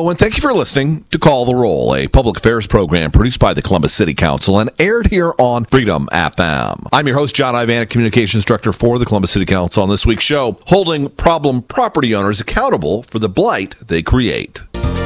Hello, and thank you for listening to Call the Roll, a public affairs program produced by the Columbus City Council and aired here on Freedom FM. I'm your host, John Ivanek, Communications Director for the Columbus City Council. On this week's show, holding problem property owners accountable for the blight they create.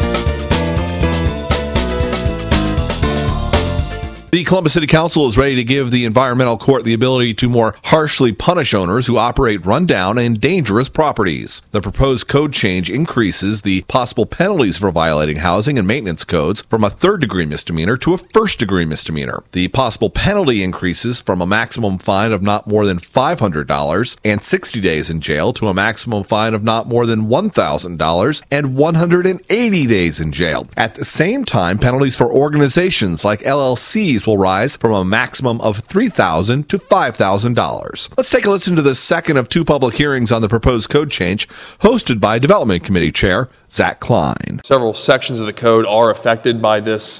The Columbus City Council is ready to give the Environmental Court the ability to more harshly punish owners who operate rundown and dangerous properties. The proposed code change increases the possible penalties for violating housing and maintenance codes from a third-degree misdemeanor to a first-degree misdemeanor. The possible penalty increases from a maximum fine of not more than $500 and 60 days in jail to a maximum fine of not more than $1,000 and 180 days in jail. At the same time, penalties for organizations like LLCs will rise from a maximum of $3,000 to $5,000. Let's take a listen to the second of two public hearings on the proposed code change, hosted by Development Committee Chair Zach Klein. Several sections of the code are affected by this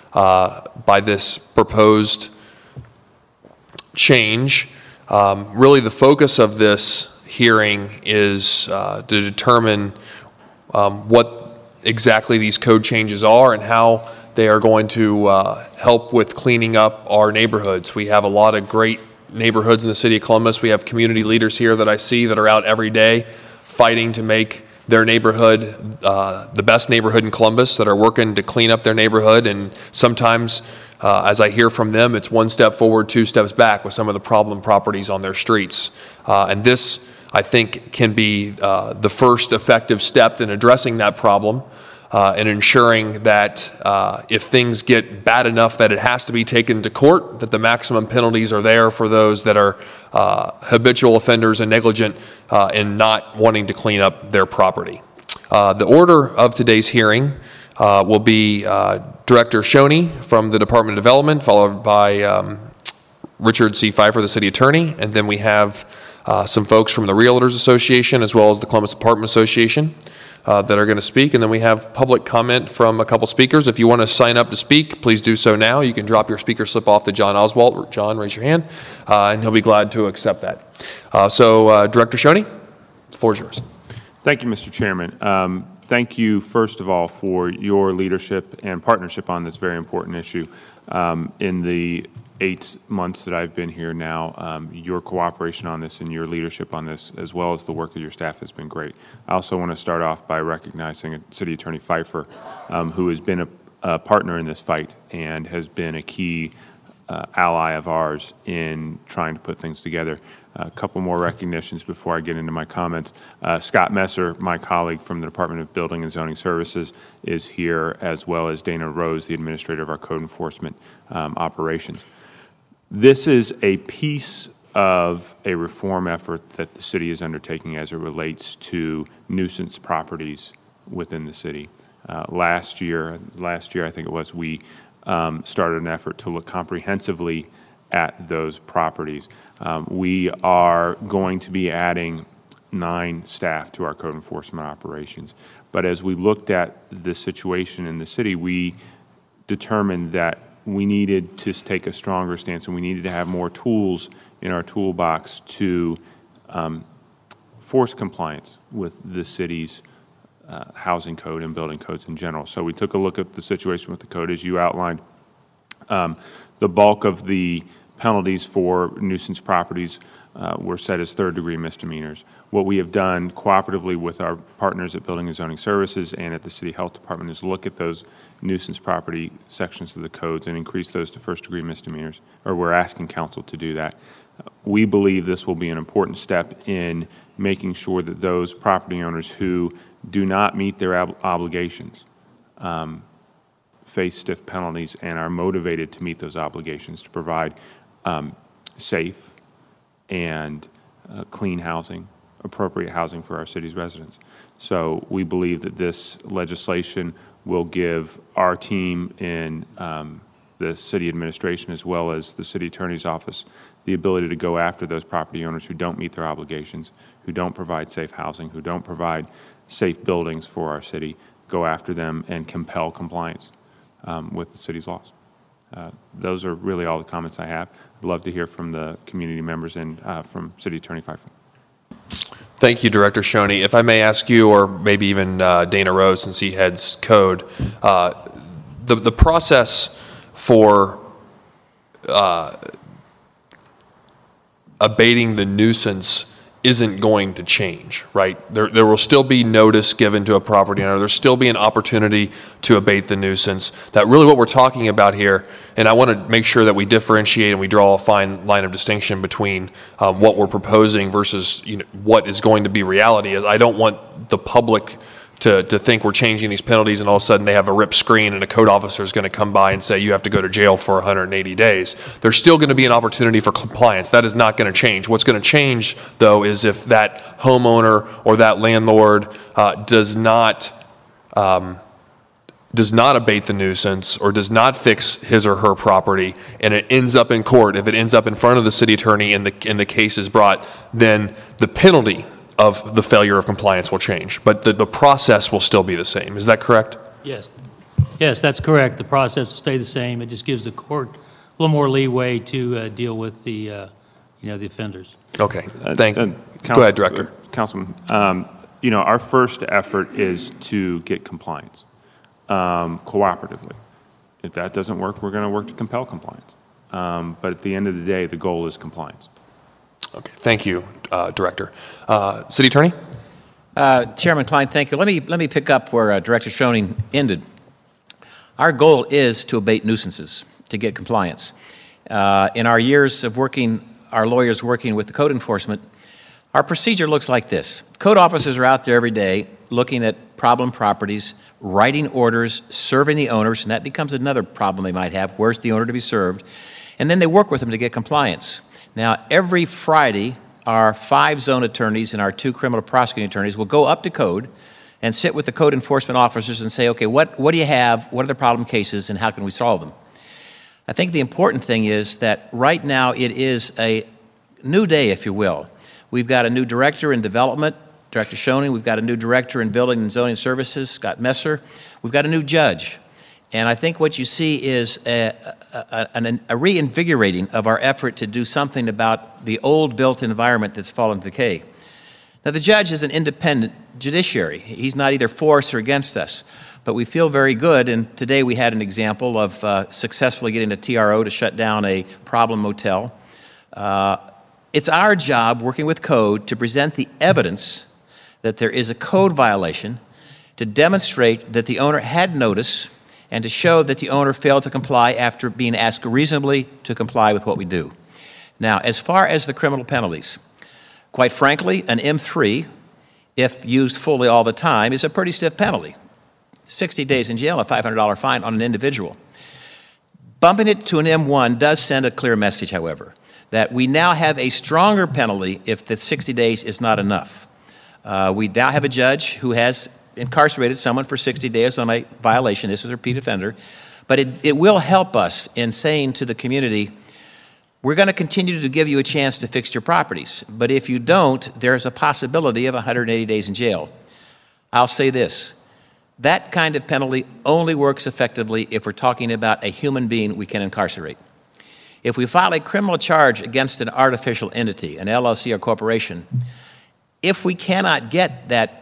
proposed change. Really, the focus of this hearing is to determine what exactly these code changes are and how they are going to help with cleaning up our neighborhoods. We have a lot of great neighborhoods in the city of Columbus. We have community leaders here that I see that are out every day fighting to make their neighborhood the best neighborhood in Columbus, that are working to clean up their neighborhood. And sometimes, as I hear from them, it's one step forward, two steps back with some of the problem properties on their streets. And this, I think, can be the first effective step in addressing that problem. And ensuring that if things get bad enough that it has to be taken to court, that the maximum penalties are there for those that are habitual offenders and negligent in not wanting to clean up their property. The order of today's hearing will be Director Shoney from the Department of Development, followed by Richard C. Pfeiffer, the City Attorney, and then we have some folks from the Realtors Association as well as the Columbus Apartment Association that are going to speak, and then we have public comment from a couple speakers. If you want to sign up to speak, please do so now. You can drop your speaker slip off to John Oswalt. John, raise your hand, and he'll be glad to accept that. Director Shoney, the floor is yours. Thank you, Mr. Chairman. Thank you, first of all, for your leadership and partnership on this very important issue. In the 8 months that I've been here now, your cooperation on this and your leadership on this, as well as the work of your staff, has been great. I also want to start off by recognizing City Attorney Pfeiffer, who has been a partner in this fight and has been a key ally of ours in trying to put things together. A couple more recognitions before I get into my comments. Scott Messer, my colleague from the Department of Building and Zoning Services, is here, as well as Dana Rose, the administrator of our code enforcement operations. This is a piece of a reform effort that the city is undertaking as it relates to nuisance properties within the city. Last year, I think it was, we started an effort to look comprehensively at those properties. We are going to be adding 9 staff to our code enforcement operations. But as we looked at the situation in the city, we determined that we needed to take a stronger stance and we needed to have more tools in our toolbox to force compliance with the city's housing code and building codes in general. So we took a look at the situation with the code as you outlined. The bulk of the penalties for nuisance properties were set as third-degree misdemeanors. What we have done cooperatively with our partners at Building and Zoning Services and at the City Health Department is look at those nuisance property sections of the codes and increase those to first-degree misdemeanors, or we're asking council to do that. We believe this will be an important step in making sure that those property owners who do not meet their obligations face stiff penalties and are motivated to meet those obligations to provide safe and clean housing, appropriate housing for our city's residents. So we believe that this legislation will give our team in the city administration as well as the city attorney's office the ability to go after those property owners who don't meet their obligations, who don't provide safe housing, who don't provide safe buildings for our city, go after them and compel compliance with the city's laws. Those are really all the comments I have. I'd love to hear from the community members and from City Attorney Pfeiffer. Thank you, Director Shoney. If I may ask you, or maybe even Dana Rose, since he heads code, the process for abating the nuisance isn't going to change, right? There will still be notice given to a property owner. There'll still be an opportunity to abate the nuisance. That really what we're talking about here, and I want to make sure that we differentiate and we draw a fine line of distinction between what we're proposing versus what is going to be reality. Is I don't want the public to think we're changing these penalties and all of a sudden they have a rip screen and a code officer is going to come by and say you have to go to jail for 180 days. There's still going to be an opportunity for compliance. That is not going to change. What's going to change, though, is if that homeowner or that landlord does not abate the nuisance or does not fix his or her property and it ends up in court, if it ends up in front of the city attorney and the case is brought, then the penalty of the failure of compliance will change, but the process will still be the same. Is that correct? Yes. Yes, that's correct. The process will stay the same. It just gives the court a little more leeway to deal with the offenders. Okay. Go ahead, Director. Councilman, our first effort is to get compliance cooperatively. If that doesn't work, we're going to work to compel compliance. But at the end of the day, the goal is compliance. Okay. Thank you, Director. City Attorney? Chairman Klein, thank you. Let me pick up where Director Schoening ended. Our goal is to abate nuisances, to get compliance. In our years of our lawyers working with the code enforcement, our procedure looks like this. Code officers are out there every day looking at problem properties, writing orders, serving the owners, and that becomes another problem they might have. Where's the owner to be served? And then they work with them to get compliance. Now, every Friday, our 5 zone attorneys and our 2 criminal prosecuting attorneys will go up to code and sit with the code enforcement officers and say, okay, what do you have? What are the problem cases and how can we solve them? I think the important thing is that right now it is a new day, if you will. We've got a new director in development, Director Schoening. We've got a new director in building and zoning services, Scott Messer. We've got a new judge. And I think what you see is a reinvigorating of our effort to do something about the old built environment that's fallen to decay. Now, the judge is an independent judiciary. He's not either for us or against us. But we feel very good, and today we had an example of successfully getting a TRO to shut down a problem motel. It's our job, working with code, to present the evidence that there is a code violation, to demonstrate that the owner had notice, and to show that the owner failed to comply after being asked reasonably to comply with what we do. Now, as far as the criminal penalties, quite frankly, an M3, if used fully all the time, is a pretty stiff penalty. 60 days in jail, a $500 fine on an individual. Bumping it to an M1 does send a clear message, however, that we now have a stronger penalty if the 60 days is not enough. We now have a judge who has incarcerated someone for 60 days on a violation. This is a repeat offender. But it will help us in saying to the community, we're going to continue to give you a chance to fix your properties. But if you don't, there's a possibility of 180 days in jail. I'll say this. That kind of penalty only works effectively if we're talking about a human being we can incarcerate. If we file a criminal charge against an artificial entity, an LLC or corporation, if we cannot get that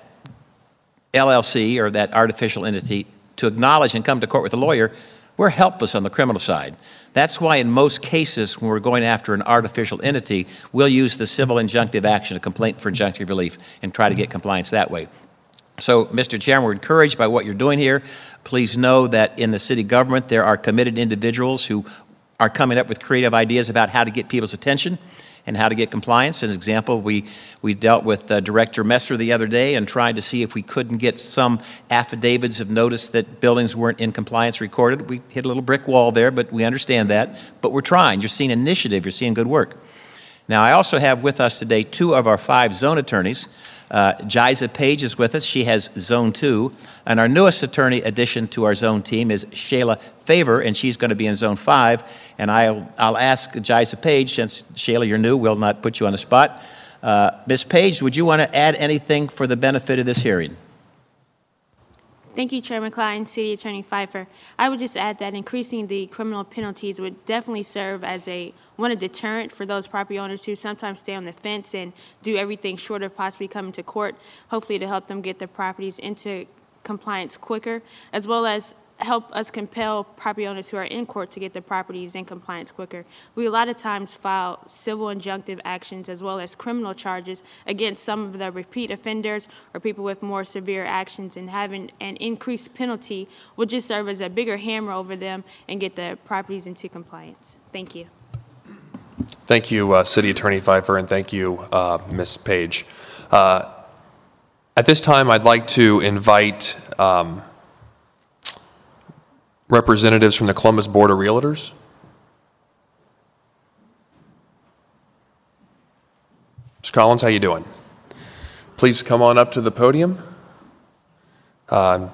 LLC or that artificial entity to acknowledge and come to court with a lawyer, we're helpless on the criminal side. That's why in most cases when we're going after an artificial entity, we'll use the civil injunctive action, a complaint for injunctive relief, and try to get compliance that way. So, Mr. Chairman, we're encouraged by what you're doing here. Please know that in the city government there are committed individuals who are coming up with creative ideas about how to get people's attention and how to get compliance. As an example, we dealt with Director Messer the other day and tried to see if we couldn't get some affidavits of notice that buildings weren't in compliance recorded. We hit a little brick wall there, but we understand that. But we're trying. You're seeing initiative. You're seeing good work. Now, I also have with us today 2 of our 5 zone attorneys. Jiza Page is with us. She has Zone 2. And our newest attorney addition to our zone team is Shayla Favor, and she's going to be in Zone 5. And I'll ask Jiza Page, since Shayla, you're new, we'll not put you on the spot. Ms. Page, would you want to add anything for the benefit of this hearing? Thank you, Chairman Klein. City Attorney Pfeiffer. I would just add that increasing the criminal penalties would definitely serve as a deterrent for those property owners who sometimes stay on the fence and do everything short of possibly coming to court, hopefully to help them get their properties into compliance quicker, as well as help us compel property owners who are in court to get their properties in compliance quicker. We a lot of times file civil injunctive actions as well as criminal charges against some of the repeat offenders or people with more severe actions, and having an increased penalty will just serve as a bigger hammer over them and get the properties into compliance. Thank you. Thank you, City Attorney Pfeiffer, and thank you, Ms. Page. At this time, I'd like to invite representatives from the Columbus Board of Realtors. Mr. Collins, how you doing? Please come on up to the podium. If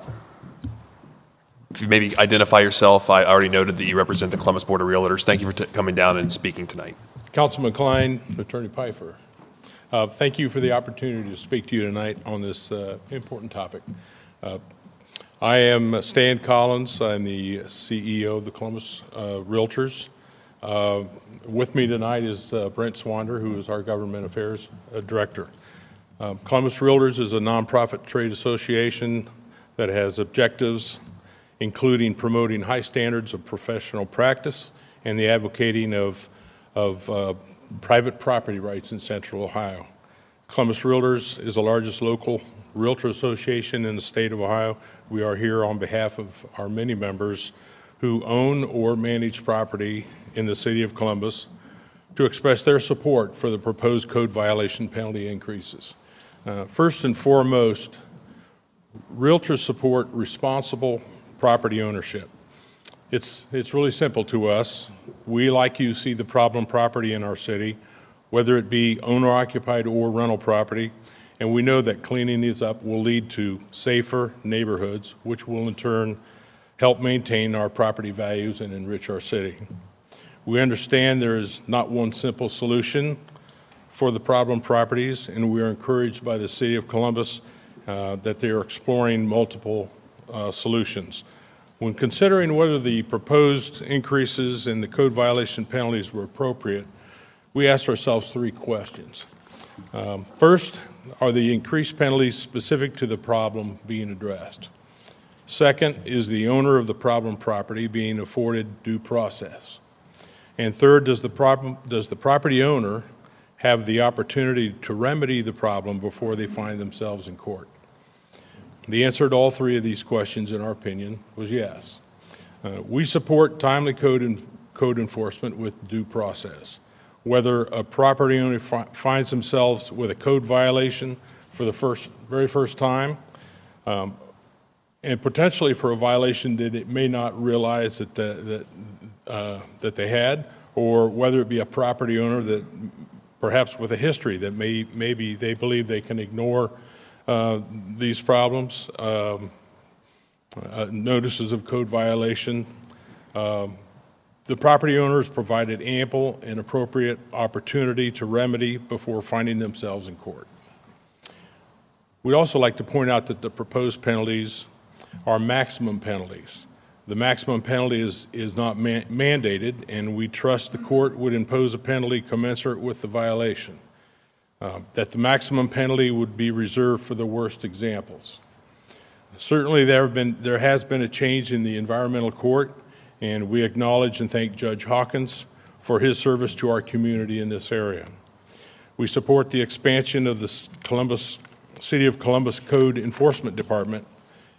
you maybe identify yourself. I already noted that you represent the Columbus Board of Realtors. Thank you for coming down and speaking tonight. Councilman Klein, Attorney Pfeiffer. Thank you for the opportunity to speak to you tonight on this important topic. I am Stan Collins. I'm the CEO of the Columbus Realtors. With me tonight is Brent Swander, who is our Government Affairs Director. Columbus Realtors is a nonprofit trade association that has objectives including promoting high standards of professional practice and the advocating of private property rights in Central Ohio. Columbus Realtors is the largest local realtor association in the state of Ohio. We are here on behalf of our many members who own or manage property in the city of Columbus to express their support for the proposed code violation penalty increases. First and foremost, realtors support responsible property ownership. It's really simple to us. We, like you, see the problem property in our city, whether it be owner-occupied or rental property, and we know that cleaning these up will lead to safer neighborhoods, which will in turn help maintain our property values and enrich our city. We understand there is not one simple solution for the problem properties, and we are encouraged by the City of Columbus that they are exploring multiple solutions. When considering whether the proposed increases in the code violation penalties were appropriate, we asked ourselves three questions. First, are the increased penalties specific to the problem being addressed? Second, is the owner of the problem property being afforded due process? And third, does the property owner have the opportunity to remedy the problem before they find themselves in court? The answer to all three of these questions, in our opinion, was yes. We support timely code enforcement with due process. Whether a property owner finds themselves with a code violation for the very first time, and potentially for a violation that it may not realize that they had, or whether it be a property owner that perhaps with a history that maybe they believe they can ignore these problems, notices of code violation. The property owners provided ample and appropriate opportunity to remedy before finding themselves in court. We'd also like to point out that the proposed penalties are maximum penalties. The maximum penalty is not mandated, and we trust the court would impose a penalty commensurate with the violation. That the maximum penalty would be reserved for the worst examples. Certainly there has been a change in the environmental court, and we acknowledge and thank Judge Hawkins for his service to our community in this area. We support the expansion of the City of Columbus Code Enforcement Department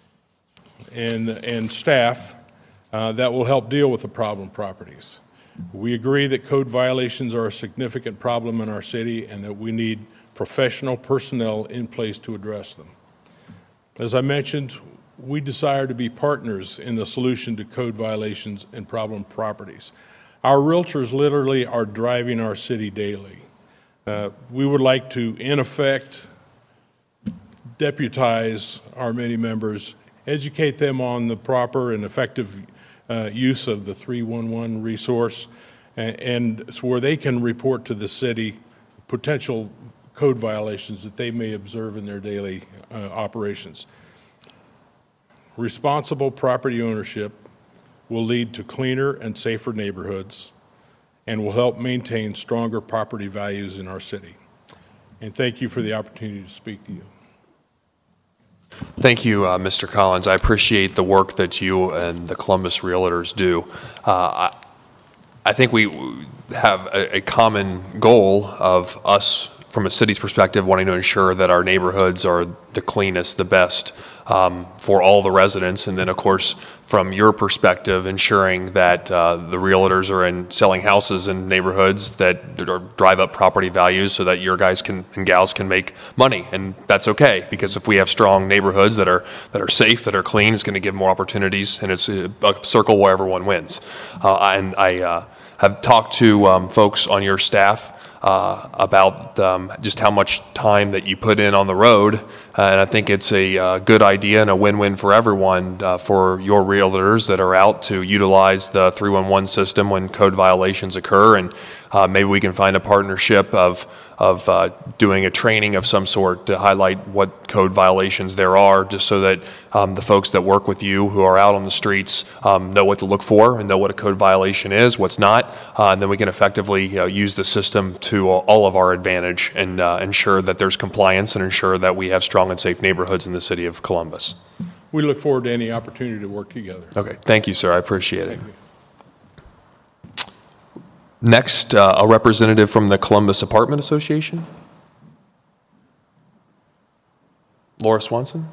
and staff that will help deal with the problem properties. We agree that code violations are a significant problem in our city and that we need professional personnel in place to address them. As I mentioned, we desire to be partners in the solution to code violations and problem properties. Our realtors literally are driving our city daily. We would like to, in effect, deputize our many members, educate them on the proper and effective use of the 311 resource, and so where they can report to the city potential code violations that they may observe in their daily operations. Responsible property ownership will lead to cleaner and safer neighborhoods and will help maintain stronger property values in our city. And thank you for the opportunity to speak to you. Thank you, Mr. Collins. I appreciate the work that you and the Columbus Realtors do. I think we have a common goal of us, from a city's perspective, wanting to ensure that our neighborhoods are the cleanest, the best for all the residents. And then, of course, from your perspective, ensuring that the realtors are in selling houses in neighborhoods that drive up property values so that your guys and gals can make money. And that's okay, because if we have strong neighborhoods that are safe, that are clean, it's going to give more opportunities, and it's a circle where everyone wins. And I have talked to folks on your staff about just how much time that you put in on the road, and I think it's a good idea and a win-win for everyone, for your realtors that are out to utilize the 311 system when code violations occur, and maybe we can find a partnership of doing a training of some sort to highlight what code violations there are, just so that the folks that work with you who are out on the streets know what to look for and know what a code violation is, what's not, and then we can effectively use the system to all of our advantage and ensure that there's compliance and ensure that we have strong and safe neighborhoods in the city of Columbus. We look forward to any opportunity to work together. Okay, thank you, sir. I appreciate it. Thank you. Next, a representative from the Columbus Apartment Association. Laura Swanson.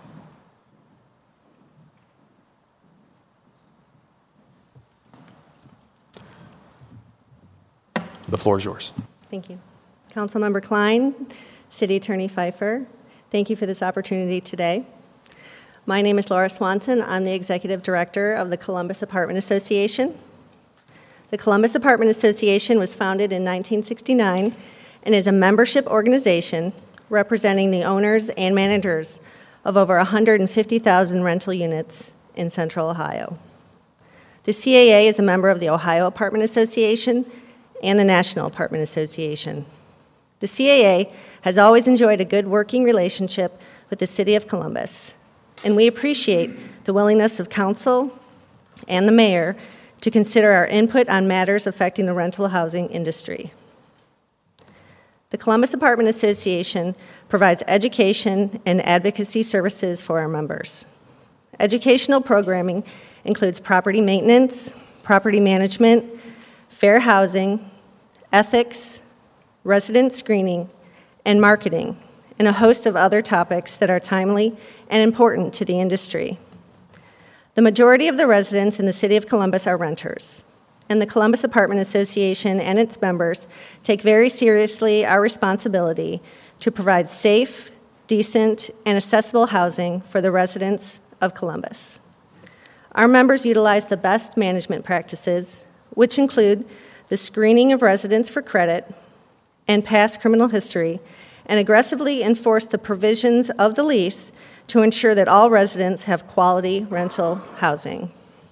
The floor is yours. Thank you. Councilmember Klein, City Attorney Pfeiffer, thank you for this opportunity today. My name is Laura Swanson. I'm the Executive Director of the Columbus Apartment Association. The Columbus Apartment Association was founded in 1969 and is a membership organization representing the owners and managers of over 150,000 rental units in Central Ohio. The CAA is a member of the Ohio Apartment Association and the National Apartment Association. The CAA has always enjoyed a good working relationship with the City of Columbus, and we appreciate the willingness of council and the mayor to consider our input on matters affecting the rental housing industry. The Columbus Apartment Association provides education and advocacy services for our members. Educational programming includes property maintenance, property management, fair housing, ethics, resident screening, and marketing, and a host of other topics that are timely and important to the industry. The majority of the residents in the City of Columbus are renters, and the Columbus Apartment Association and its members take very seriously our responsibility to provide safe, decent, and accessible housing for the residents of Columbus. Our members utilize the best management practices, which include the screening of residents for credit and past criminal history, and aggressively enforce the provisions of the lease to ensure that all residents have quality rental housing.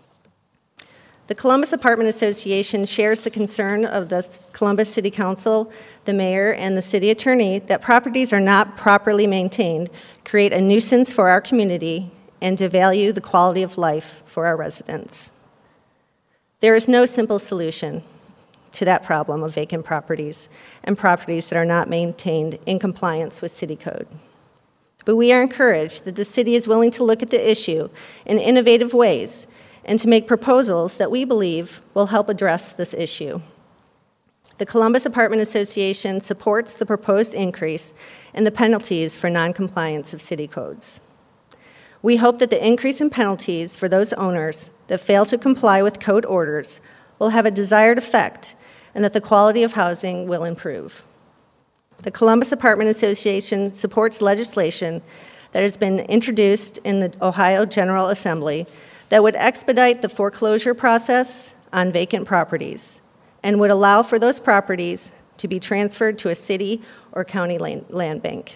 The Columbus Apartment Association shares the concern of the Columbus City Council, the mayor, and the city attorney that properties are not properly maintained, create a nuisance for our community, and devalue the quality of life for our residents. There is no simple solution to that problem of vacant properties and properties that are not maintained in compliance with city code. But we are encouraged that the city is willing to look at the issue in innovative ways and to make proposals that we believe will help address this issue. The Columbus Apartment Association supports the proposed increase in the penalties for noncompliance of city codes. We hope that the increase in penalties for those owners that fail to comply with code orders will have a desired effect and that the quality of housing will improve. The Columbus Apartment Association supports legislation that has been introduced in the Ohio General Assembly that would expedite the foreclosure process on vacant properties and would allow for those properties to be transferred to a city or county land bank.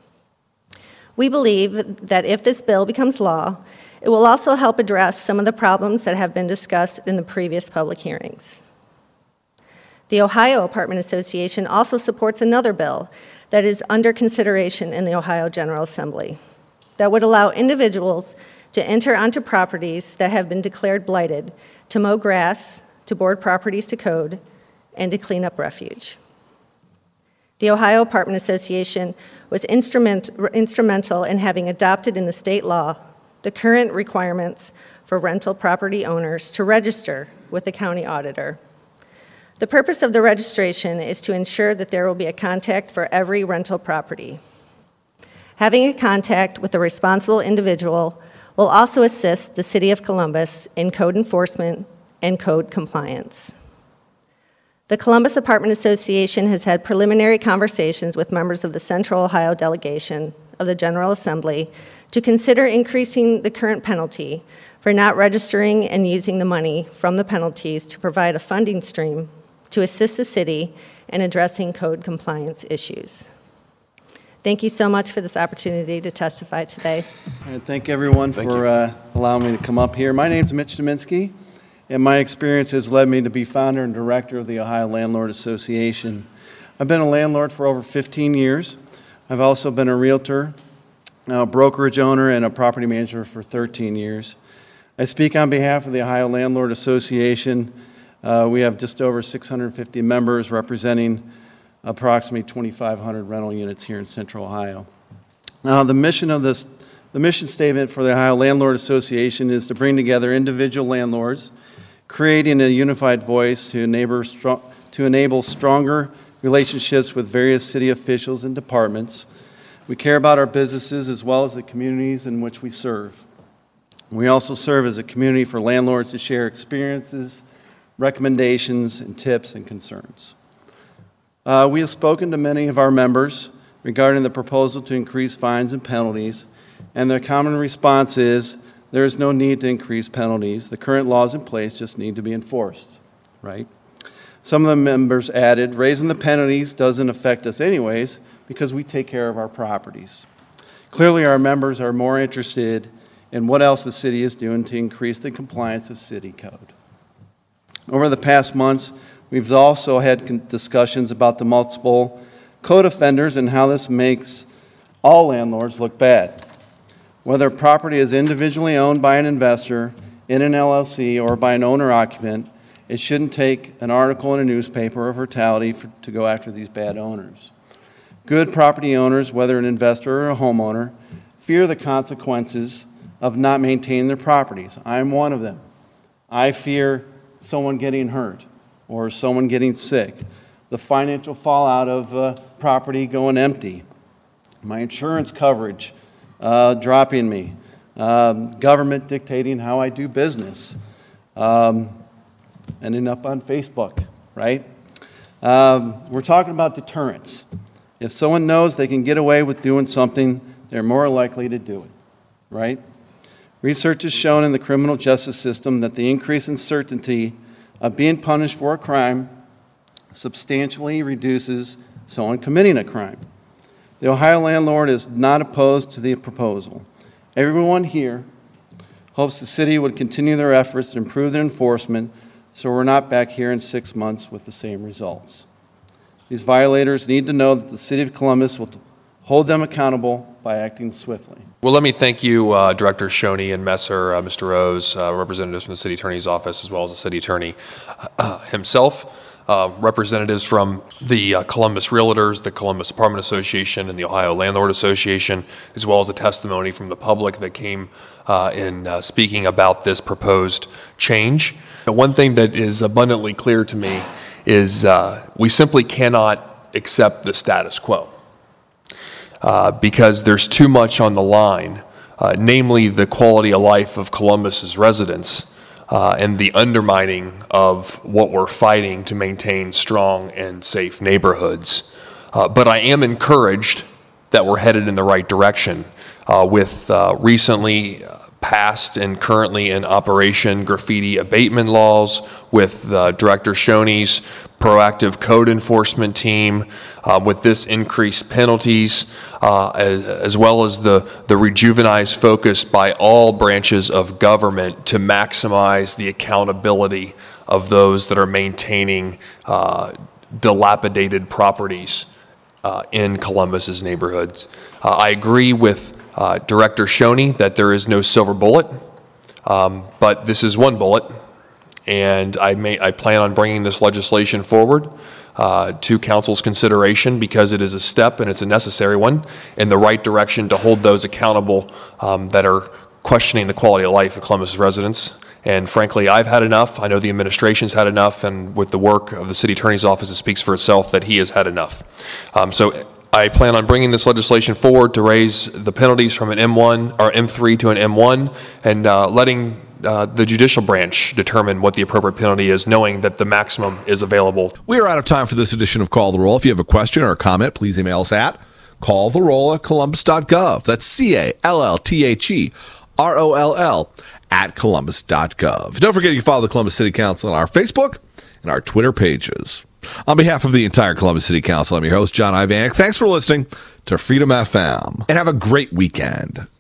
We believe that if this bill becomes law, it will also help address some of the problems that have been discussed in the previous public hearings. The Ohio Apartment Association also supports another bill that is under consideration in the Ohio General Assembly that would allow individuals to enter onto properties that have been declared blighted, to mow grass, to board properties to code, and to clean up refuge. The Ohio Apartment Association was instrumental in having adopted in the state law the current requirements for rental property owners to register with the county auditor. The purpose of the registration is to ensure that there will be a contact for every rental property. Having a contact with a responsible individual will also assist the City of Columbus in code enforcement and code compliance. The Columbus Apartment Association has had preliminary conversations with members of the Central Ohio delegation of the General Assembly to consider increasing the current penalty for not registering and using the money from the penalties to provide a funding stream to assist the city in addressing code compliance issues. Thank you so much for this opportunity to testify today. And thank everyone for allowing me to come up here. My name is Mitch Dominski, and my experience has led me to be founder and director of the Ohio Landlord Association. I've been a landlord for over 15 years. I've also been a realtor, a brokerage owner, and a property manager for 13 years. I speak on behalf of the Ohio Landlord Association. We have just over 650 members representing approximately 2,500 rental units here in Central Ohio. Now, the mission statement for the Ohio Landlord Association is to bring together individual landlords, creating a unified voice to enable stronger relationships with various city officials and departments. We care about our businesses as well as the communities in which we serve. We also serve as a community for landlords to share experiences, recommendations, and tips and concerns. We have spoken to many of our members regarding the proposal to increase fines and penalties, and their common response is there is no need to increase penalties. The current laws in place just need to be enforced, right? Some of the members added, raising the penalties doesn't affect us anyways because we take care of our properties. Clearly, our members are more interested in what else the city is doing to increase the compliance of city code. Over the past months, we've also had discussions about the multiple code offenders and how this makes all landlords look bad. Whether a property is individually owned by an investor, in an LLC, or by an owner-occupant, it shouldn't take an article in a newspaper of brutality to go after these bad owners. Good property owners, whether an investor or a homeowner, fear the consequences of not maintaining their properties. I'm one of them. I fear someone getting hurt or someone getting sick, the financial fallout of property going empty, my insurance coverage dropping me, government dictating how I do business, ending up on Facebook, right? We're talking about deterrence. If someone knows they can get away with doing something, they're more likely to do it, right? Research has shown in the criminal justice system that the increase in certainty of being punished for a crime substantially reduces someone committing a crime. The Ohio landlord is not opposed to the proposal. Everyone here hopes the city would continue their efforts to improve their enforcement so we're not back here in 6 months with the same results. These violators need to know that the City of Columbus will hold them accountable by acting swiftly. Well, let me thank you, Director Shoney and Messer, Mr. Rose, representatives from the City Attorney's Office, as well as the City Attorney himself, representatives from the Columbus Realtors, the Columbus Apartment Association, and the Ohio Landlord Association, as well as the testimony from the public that came in speaking about this proposed change. One thing that is abundantly clear to me is we simply cannot accept the status quo. Because there's too much on the line, namely the quality of life of Columbus's residents and the undermining of what we're fighting to maintain strong and safe neighborhoods. But I am encouraged that we're headed in the right direction with recently passed and currently in operation graffiti abatement laws, with Director Shoney's proactive code enforcement team, with this increased penalties, as well as the rejuvenized focus by all branches of government to maximize the accountability of those that are maintaining dilapidated properties in Columbus's neighborhoods. I agree with Director Shoney that there is no silver bullet, but this is one bullet, and I plan on bringing this legislation forward to council's consideration because it is a step, and it's a necessary one, in the right direction to hold those accountable that are questioning the quality of life of Columbus residents. And frankly, I've had enough. I know the administration's had enough, and with the work of the city attorney's office, it speaks for itself that he has had enough. So I plan on bringing this legislation forward to raise the penalties from an M1 or M3 to an M1, and letting the judicial branch determine what the appropriate penalty is, knowing that the maximum is available. We are out of time for this edition of Call the Roll. If you have a question or a comment, please email us at calltheroll@columbus.gov. That's CALLTHEROLL at columbus.gov. Don't forget you can follow the Columbus City Council on our Facebook and our Twitter pages. On behalf of the entire Columbus City Council, I'm your host, John Ivanek. Thanks for listening to Freedom FM, and have a great weekend.